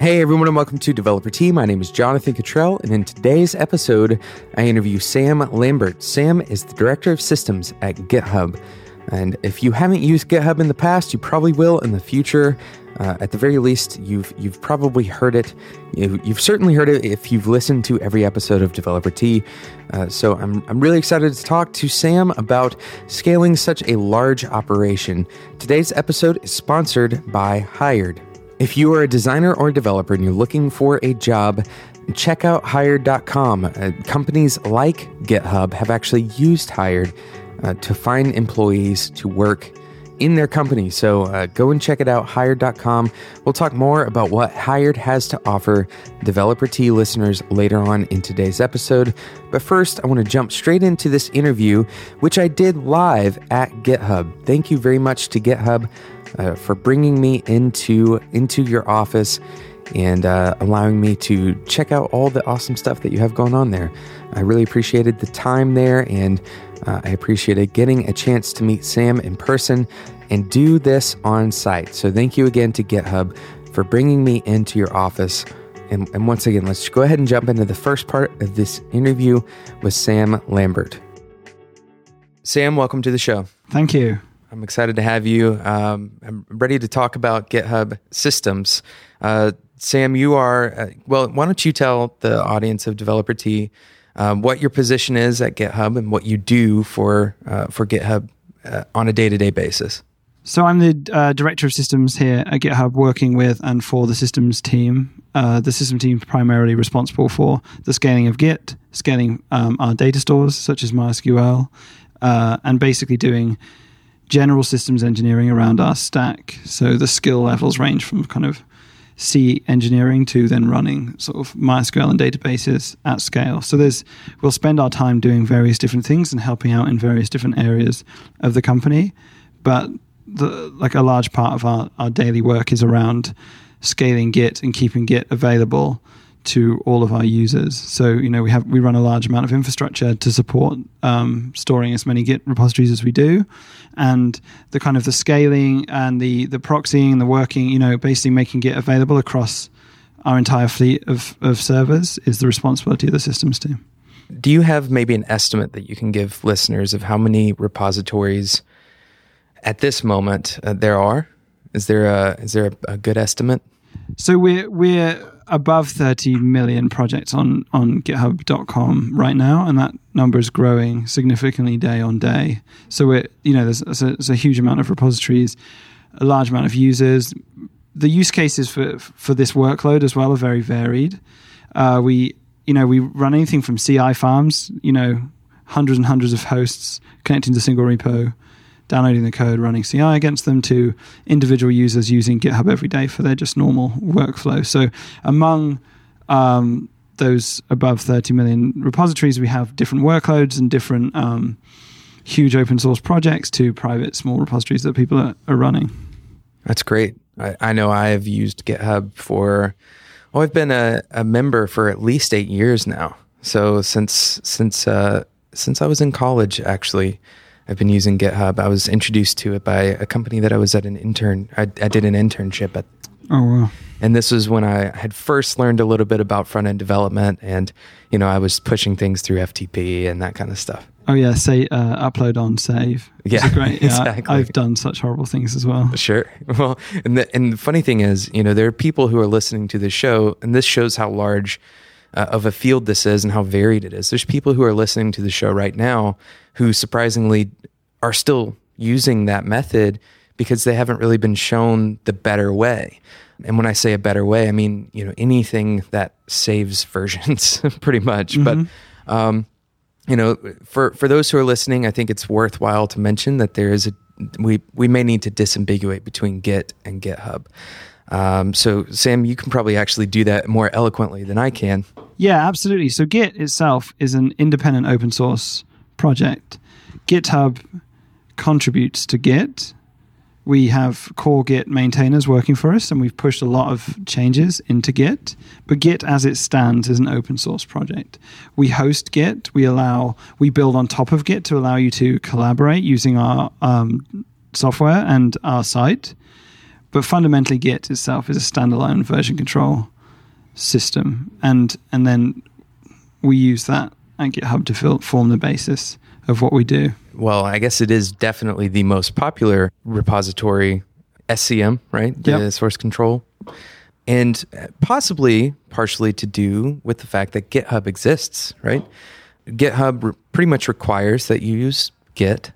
Hey everyone, and welcome to Developer Tea. My name is Jonathan Cottrell, and in today's episode, I interview Sam Lambert. Sam is the Director of Systems at GitHub. And if you haven't used GitHub in the past, you probably will in the future. At the very least, you've probably heard it. You've certainly heard it if you've listened to every episode of Developer Tea. So I'm really excited to talk to Sam about scaling such a large operation. Today's episode is sponsored by Hired. If you are a designer or a developer and you're looking for a job, check out Hired.com. Companies like GitHub have actually used Hired to find employees to work in their company. So go and check it out, Hired.com. We'll talk more about what Hired has to offer Developer Tea listeners later on in today's episode. But first, I want to jump straight into this interview, which I did live at GitHub. Thank you very much to GitHub for bringing me into your office and allowing me to check out all the awesome stuff that you have going on there. I really appreciated the time there, and I appreciated getting a chance to meet Sam in person and do this on site. So thank you again to GitHub for bringing me into your office. And once again, let's go ahead and jump into the first part of this interview with Sam Lambert. Sam, welcome to the show. Thank you. I'm excited to have you. I'm ready to talk about GitHub Systems. Sam, you are, why don't you tell the audience of Developer Tea what your position is at GitHub and what you do for GitHub on a day-to-day basis? So I'm the Director of Systems here at GitHub, working with and for the systems team. The system team is primarily responsible for the scaling of Git, scaling our data stores such as MySQL, and basically doing general systems engineering around our stack. So the skill levels range from kind of C engineering to then running sort of MySQL and databases at scale. So we'll spend our time doing various different things and helping out in various different areas of the company. But a large part of our daily work is around scaling Git and keeping Git available to all of our users. So, we run a large amount of infrastructure to support storing as many Git repositories as we do. And the kind of the scaling and the proxying and the working, basically making Git available across our entire fleet of servers is the responsibility of the systems team. Do you have maybe an estimate that you can give listeners of how many repositories at this moment there are? Is there a good estimate? So we're above 30 million projects on GitHub.com right now, and that number is growing significantly day on day. So there's a huge amount of repositories, a large amount of users. The use cases for this workload as well are very varied. We run anything from CI farms, hundreds and hundreds of hosts connecting to a single repo, downloading the code, running CI against them, to individual users using GitHub every day for their just normal workflow. So among those above 30 million repositories, we have different workloads and different huge open source projects to private small repositories that people are running. That's great. I know I have used GitHub I've been a member for at least 8 years now. So since I was in college, actually, I've been using GitHub. I was introduced to it by a company that I was at I did an internship at. Oh, wow. And this was when I had first learned a little bit about front-end development, and, I was pushing things through FTP and that kind of stuff. Oh, yeah. Say, upload on save. Yeah, great. exactly. I've done such horrible things as well. Sure. Well, and the funny thing is, there are people who are listening to this show, and this shows how large of a field this is and how varied it is. There's people who are listening to the show right now who surprisingly are still using that method because they haven't really been shown the better way. And when I say a better way, I mean, anything that saves versions pretty much. Mm-hmm. But, for those who are listening, I think it's worthwhile to mention that we may need to disambiguate between Git and GitHub. So Sam, you can probably actually do that more eloquently than I can. Yeah, absolutely. So Git itself is an independent open source project. GitHub contributes to Git. We have core Git maintainers working for us, and we've pushed a lot of changes into Git. But Git, as it stands, is an open source project. We host Git. We build on top of Git to allow you to collaborate using our software and our site. But fundamentally, Git itself is a standalone version control system, and then we use that at GitHub to form the basis of what we do. Well, I guess it is definitely the most popular repository, SCM, right? The Yep. source control. And possibly partially to do with the fact that GitHub exists, right? GitHub pretty much requires that you use Git.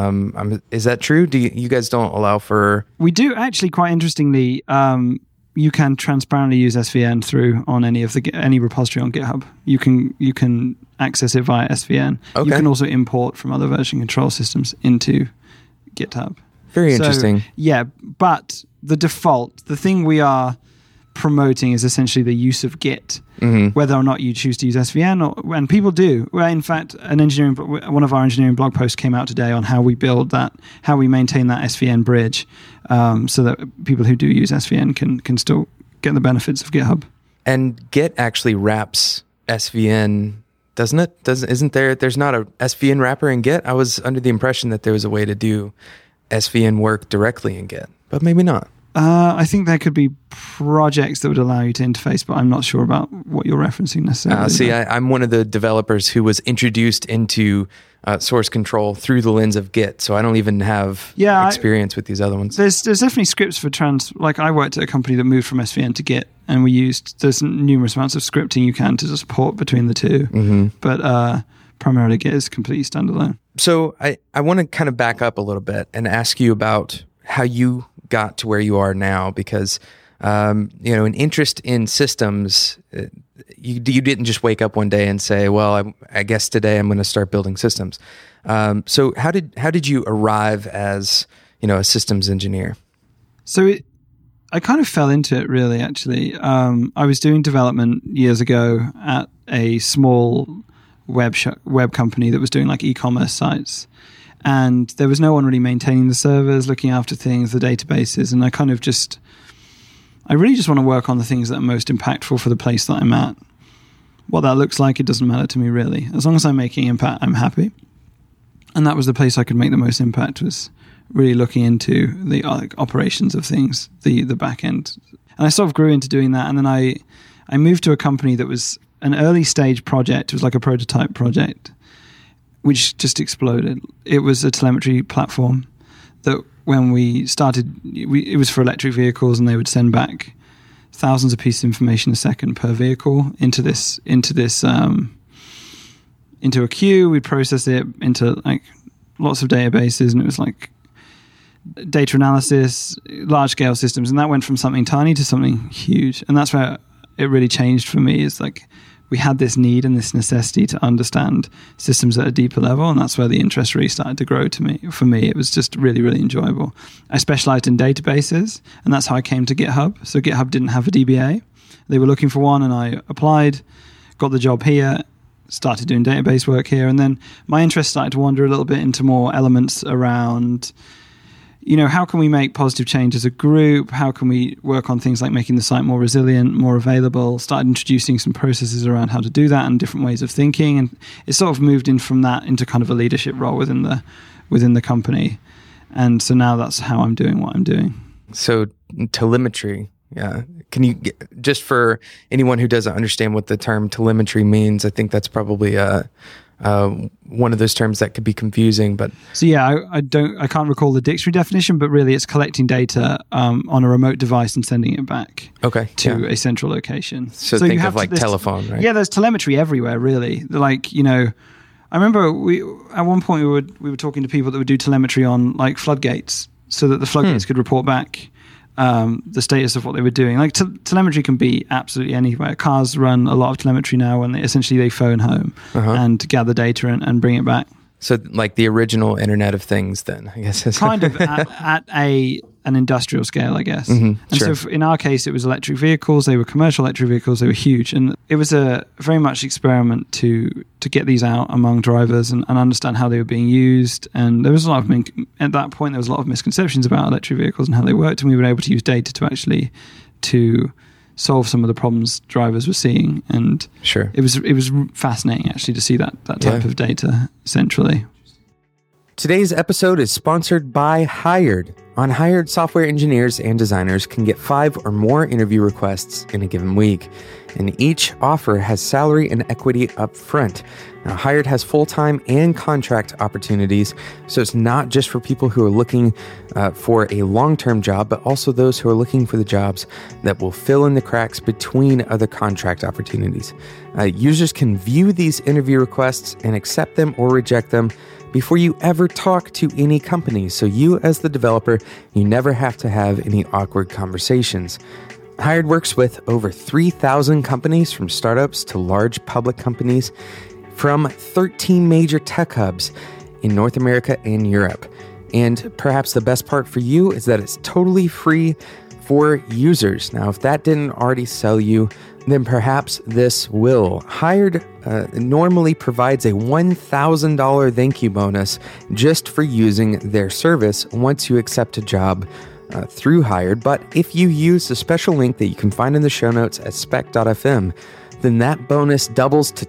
Is that true? You guys don't allow for... We do actually, quite interestingly. You can transparently use SVN through on any repository on GitHub. You can access it via SVN. Okay. You can also import from other version control systems into GitHub. Very interesting. Yeah, but the thing we are promoting is essentially the use of Git, whether or not you choose to use SVN, and people do. Well, in fact, one of our engineering blog posts came out today on how we maintain that SVN bridge, so that people who do use SVN can still get the benefits of GitHub. And Git actually wraps SVN, doesn't it? There's not a SVN wrapper in Git? I was under the impression that there was a way to do SVN work directly in Git, but maybe not. I think there could be projects that would allow you to interface, but I'm not sure about what you're referencing necessarily. I'm one of the developers who was introduced into source control through the lens of Git, so I don't even have experience with these other ones. There's definitely scripts for like I worked at a company that moved from SVN to Git, and there's numerous amounts of scripting you can to support between the two, but primarily Git is completely standalone. So I want to kind of back up a little bit and ask you about how you got to where you are now, because an interest in systems, you didn't just wake up one day and say, well, I guess today I'm going to start building systems. So how did you arrive as a systems engineer? So I kind of fell into it, really. Actually, I was doing development years ago at a small web company that was doing like e-commerce sites. And there was no one really maintaining the servers, looking after things, the databases. And I really just want to work on the things that are most impactful for the place that I'm at. What that looks like, it doesn't matter to me, really. As long as I'm making impact, I'm happy. And that was the place I could make the most impact, was really looking into the operations of things, the back end. And I sort of grew into doing that. And then I moved to a company that was an early stage project. It was like a prototype project, which just exploded. It was a telemetry platform that when we started, it was for electric vehicles, and they would send back thousands of pieces of information a second per vehicle into a queue. We'd process it into like lots of databases, and it was like data analysis, large scale systems, and that went from something tiny to something huge. And that's where it really changed for me, is like we had this need and this necessity to understand systems at a deeper level, and that's where the interest really started to grow for me. It was just really, really enjoyable. I specialized in databases, and that's how I came to GitHub. So GitHub didn't have a DBA. They were looking for one, and I applied, got the job here, started doing database work here, and then my interest started to wander a little bit into more elements around, how can we make positive change as a group? How can we work on things like making the site more resilient, more available? Started introducing some processes around how to do that and different ways of thinking. And it sort of moved in from that into kind of a leadership role within the company. And so now that's how I'm doing what I'm doing. So telemetry, yeah. Can you, just for anyone who doesn't understand what the term telemetry means, I think that's probably one of those terms that could be confusing, but so yeah, I can't recall the dictionary definition, but really it's collecting data on a remote device and sending it back to a central location. So think of like telephone, right? Yeah, there's telemetry everywhere, really. Like, I remember at one point we were talking to people that would do telemetry on like floodgates, so that the floodgates could report back the status of what they were doing. Like telemetry can be absolutely anywhere. Cars run a lot of telemetry now, when they phone home and gather data and bring it back. So like the original Internet of Things, then, I guess. Kind of at an industrial scale, I guess. Mm-hmm, and sure. So in our case, it was electric vehicles. They were commercial electric vehicles. They were huge. And it was a very much experiment to get these out among drivers and understand how they were being used. And there was a lot of, at that point, there was a lot of misconceptions about electric vehicles and how they worked. And we were able to use data to solve some of the problems drivers were seeing. And sure, it was fascinating, actually, to see that type of data centrally. Today's episode is sponsored by Hired. On Hired, software engineers and designers can get 5 or more interview requests in a given week, and each offer has salary and equity up front. Now, Hired has full-time and contract opportunities, so it's not just for people who are looking for a long-term job, but also those who are looking for the jobs that will fill in the cracks between other contract opportunities. Users can view these interview requests and accept them or reject them before you ever talk to any company. So you, as the developer, you never have to have any awkward conversations. Hired works with over 3,000 companies, from startups to large public companies, from 13 major tech hubs in North America and Europe. And perhaps the best part for you is that it's totally free for users. Now, if that didn't already sell you, then perhaps this will. Hired normally provides a $1,000 thank you bonus just for using their service once you accept a job through Hired. But if you use the special link that you can find in the show notes at spec.fm, then that bonus doubles to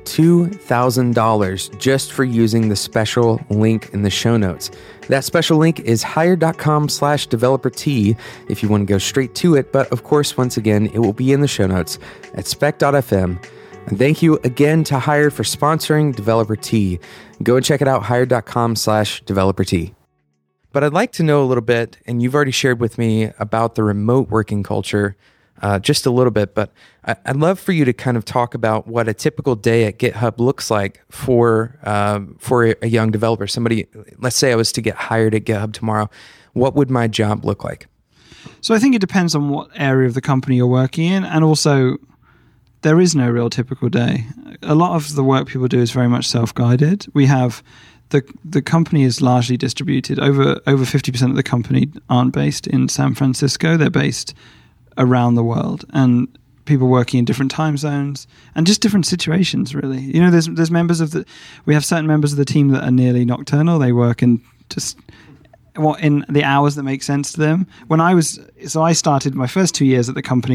$2,000 just for using the special link in the show notes. That special link is hired.com/developer-t if you want to go straight to it. But of course, once again, it will be in the show notes at spec.fm. And thank you again to Hired for sponsoring Developer T. Go and check it out, hired.com/developer-t. But I'd like to know a little bit, and you've already shared with me about the remote working culture just a little bit, but I'd love for you to kind of talk about what a typical day at GitHub looks like for a young developer. Somebody, let's say I was to get hired at GitHub tomorrow. What would my job look like? So I think it depends on what area of the company you're working in, and also there is no real typical day. A lot of the work people do is very much self-guided. We have the company is largely distributed. Over 50% of the company aren't based in San Francisco. They're based around the world, and people working in different time zones and just different situations, really. You know, there's members of we have certain members of the team that are nearly nocturnal. They work in just in the hours that make sense to them. I started my first 2 years at the company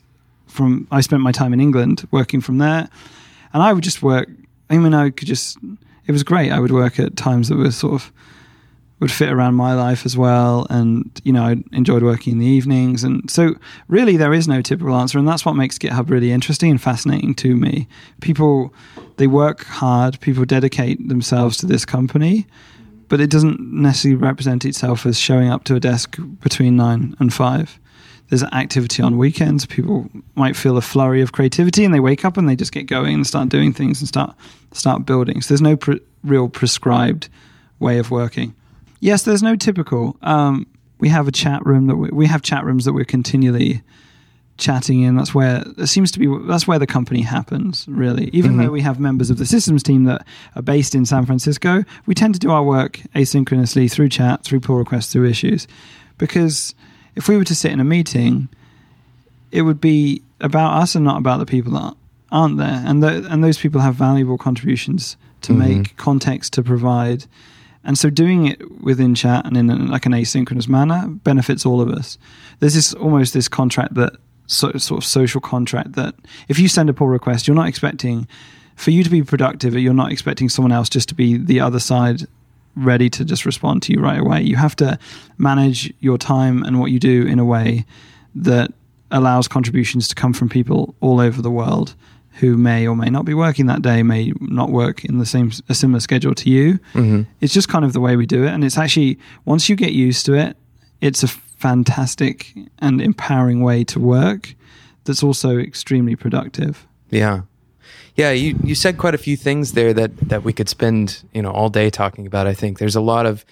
I spent my time in England working from there, and I would just work. I mean, it was great. I would work at times that were sort of would fit around my life as well. And, you know, I enjoyed working in the evenings. And so really there is no typical answer. And that's what makes GitHub really interesting and fascinating to me. People, they work hard. People dedicate themselves to this company, but it doesn't necessarily represent itself as showing up to a desk between 9 and 5. There's activity on weekends. People might feel a flurry of creativity and they wake up and they just get going and start doing things and start building. So there's no real prescribed way of working. Yes, there's no typical. We have a chat room we have chat rooms that we're continually chatting in. That's where the company happens, really. Even though we have members of the systems team that are based in San Francisco, we tend to do our work asynchronously through chat, through pull requests, through issues. Because if we were to sit in a meeting, it would be about us and not about the people that aren't there. And those people have valuable contributions to make, context to provide. And so doing it within chat and in an asynchronous manner benefits all of us. There's this contract that sort of social contract that if you send a pull request, you're not expecting for you to be productive. You're not expecting someone else just to be the other side ready to just respond to you right away. You have to manage your time and what you do in a way that allows contributions to come from people all over the world who may or may not be working that day, may not work in a similar schedule to you. It's just kind of the way we do it. And it's actually, once you get used to it, it's a fantastic and empowering way to work that's also extremely productive. Yeah. Yeah, you said quite a few things there that we could spend, all day talking about. I think there's a lot of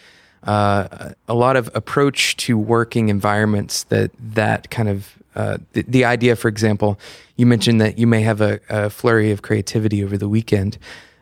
approach to working environments that kind of the idea, for example, you mentioned that you may have a flurry of creativity over the weekend.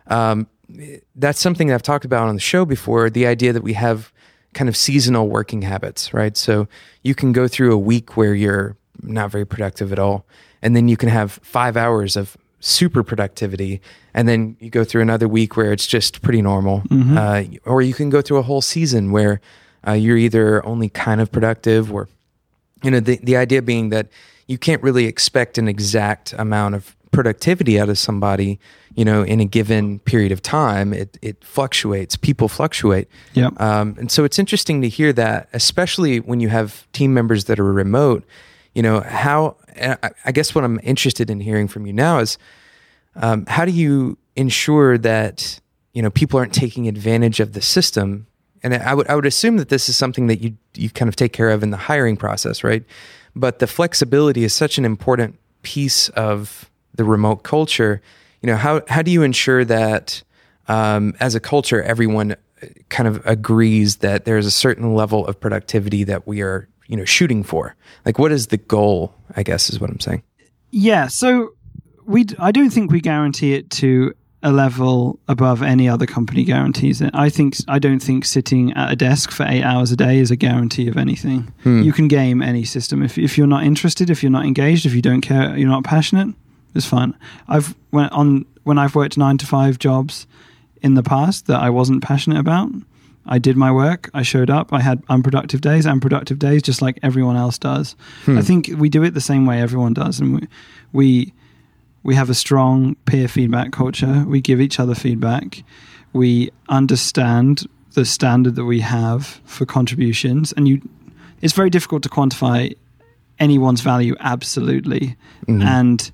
That's something that I've talked about on the show before, the idea that we have kind of seasonal working habits, right? So you can go through a week where you're not very productive at all, and then you can have 5 hours of super productivity, and then you go through another week where it's just pretty normal. Or you can go through a whole season where you're either only kind of productive or, the idea being that you can't really expect an exact amount of productivity out of somebody, in a given period of time, it fluctuates. People fluctuate. Yep. And so it's interesting to hear that, especially when you have team members that are remote, how, I guess what I'm interested in hearing from you now is, how do you ensure that, people aren't taking advantage of the system? And I would assume that this is something that you kind of take care of in the hiring process, right? But the flexibility is such an important piece of the remote culture. How do you ensure that as a culture, everyone kind of agrees that there's a certain level of productivity that we are, shooting for? Like, what is the goal, I guess, is what I'm saying. Yeah. So I don't think we guarantee it to a level above any other company guarantees it. I don't think sitting at a desk for 8 hours a day is a guarantee of anything. You can game any system. If you're not interested, if you're not engaged, if you don't care, you're not passionate, it's fine. When I've worked 9 to 5 jobs in the past that I wasn't passionate about, I did my work, I showed up, I had unproductive days just like everyone else does. I think we do it the same way everyone does, and we have a strong peer feedback culture. We give each other feedback. We understand the standard that we have for contributions. And it's very difficult to quantify anyone's value absolutely. Mm-hmm. And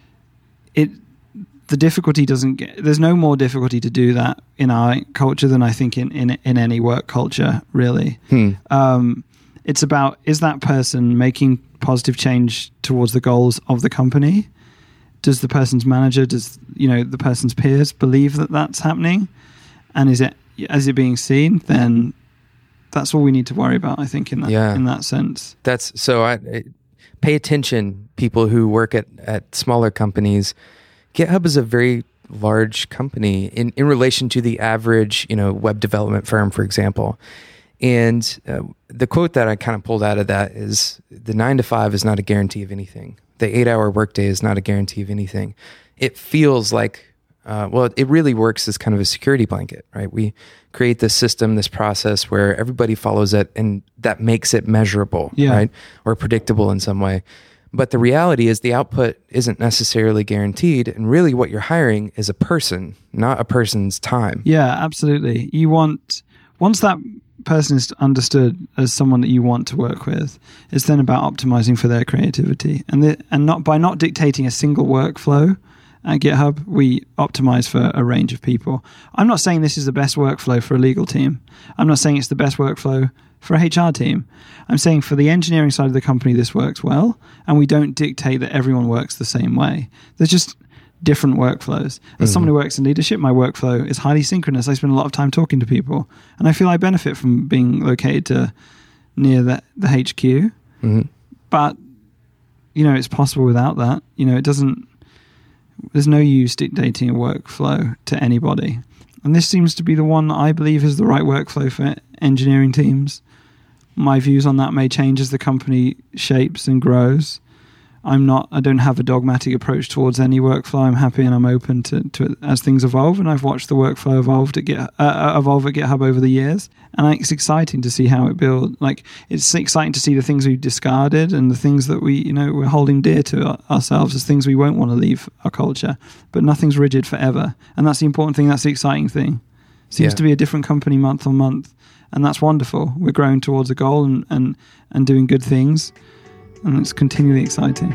the difficulty there's no more difficulty to do that in our culture than I think in any work culture, really. It's about, is that person making positive change towards the goals of the company? Does the person's manager, the person's peers believe that that's happening? And is it being seen? Then that's all we need to worry about, I think, in that sense. That's so. I pay attention, people who work at smaller companies. GitHub is a very large company in relation to the average, web development firm, for example. And the quote that I kind of pulled out of that is, the 9 to 5 is not a guarantee of anything. The 8-hour workday is not a guarantee of anything. It feels like, it really works as kind of a security blanket, right? We create this system, this process where everybody follows it, and that makes it measurable, right? Or predictable in some way. But the reality is the output isn't necessarily guaranteed. And really what you're hiring is a person, not a person's time. Yeah, absolutely. Once that person is understood as someone that you want to work with, it's then about optimizing for their creativity, and not by not dictating a single workflow at GitHub, we optimize for a range of people. I'm not saying this is the best workflow for a legal team. I'm not saying it's the best workflow for a HR team. I'm saying for the engineering side of the company, this works well, and we don't dictate that everyone works the same way. There's just different workflows. As someone who works in leadership, my workflow is highly synchronous. I spend a lot of time talking to people, and I feel I benefit from being located near the HQ. Mm-hmm. But, it's possible without that. There's no use dictating a workflow to anybody. And this seems to be the one that I believe is the right workflow for engineering teams. My views on that may change as the company shapes and grows. I don't have a dogmatic approach towards any workflow. I'm happy and I'm open to it as things evolve, and I've watched the workflow evolve at GitHub over the years, and it's exciting to see how it builds. Like, it's exciting to see the things we've discarded and the things that we're holding dear to ourselves as things we won't want to leave our culture. But nothing's rigid forever, and that's the important thing. That's the exciting thing. It seems to be a different company month on month, and that's wonderful. We're growing towards a goal and doing good things. And it's continually exciting.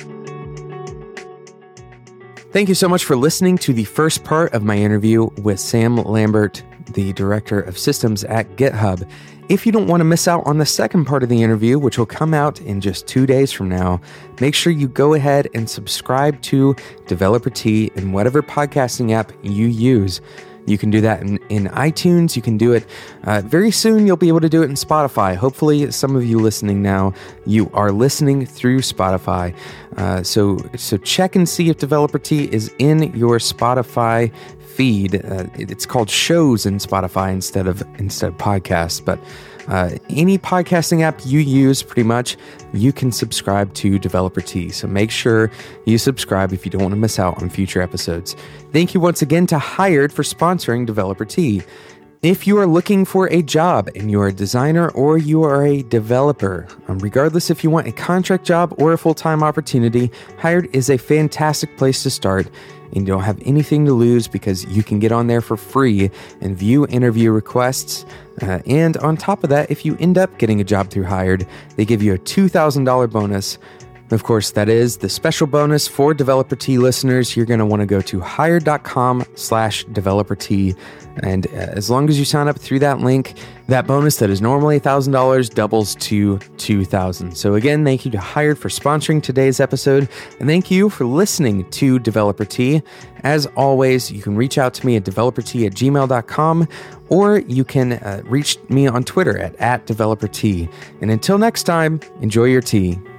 Thank you so much for listening to the first part of my interview with Sam Lambert, the Director of Systems at GitHub. If you don't want to miss out on the second part of the interview, which will come out in just 2 days from now, make sure you go ahead and subscribe to Developer Tea in whatever podcasting app you use. You can do that in iTunes. You can do it very soon. You'll be able to do it in Spotify. Hopefully, some of you listening now, you are listening through Spotify. So check and see if Developer Tea is in your Spotify feed. It's called Shows in Spotify instead of podcasts. But any podcasting app you use, pretty much, you can subscribe to Developer Tea. So make sure you subscribe if you don't want to miss out on future episodes. Thank you once again to Hired for sponsoring Developer Tea. If you are looking for a job and you are a designer or you are a developer, regardless if you want a contract job or a full-time opportunity, Hired is a fantastic place to start, and you don't have anything to lose because you can get on there for free and view interview requests. And on top of that, if you end up getting a job through Hired, they give you a $2,000 bonus. Of course, that is the special bonus for Developer Tea listeners. You're going to want to go to hired.com/developertea. And as long as you sign up through that link, that bonus that is normally $1,000 doubles to $2,000. So again, thank you to Hired for sponsoring today's episode. And thank you for listening to Developer Tea. As always, you can reach out to me at developertea@gmail.com, or you can reach me on Twitter at developertea. And until next time, enjoy your tea.